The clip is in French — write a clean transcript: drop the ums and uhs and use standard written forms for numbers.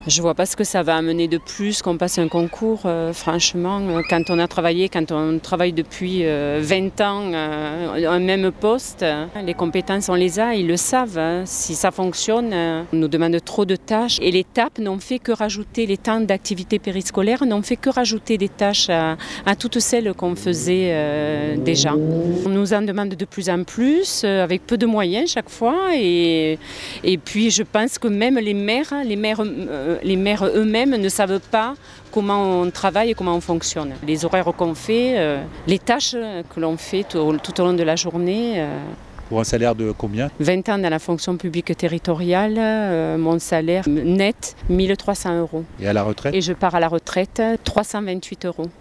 Je ne vois pas ce que ça va amener de plus qu'on passe un concours. Franchement, quand on travaille depuis 20 ans un même poste, les compétences on les a, ils le savent. Si ça fonctionne, on nous demande trop de tâches. Et les TAP n'ont fait que rajouter, les temps d'activité périscolaire n'ont fait que rajouter des tâches à toutes celles qu'on faisait déjà. On nous en demande de plus en plus, avec peu de moyens chaque fois. Et puis je pense que même les maires eux-mêmes ne savent pas comment on travaille et comment on fonctionne. Les horaires qu'on fait, les tâches que l'on fait tout au long de la journée. Pour un salaire de combien? 20 ans dans la fonction publique territoriale, mon salaire net, 1 300 €. Et à la retraite? Et je pars à la retraite, 328 €.